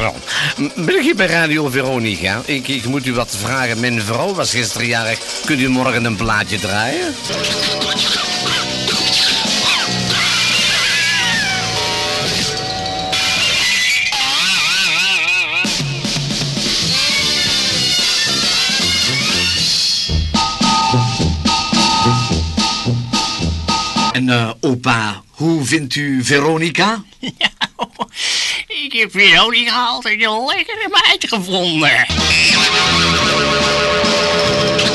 Zo, ben ik hier bij Radio Veronica? Ik moet u wat vragen. Mijn vrouw was gisteren jarig. Kunt u morgen een plaatje draaien? En opa, hoe vindt u Veronica? Ja, ik heb Veronica altijd een lekkere meid gevonden.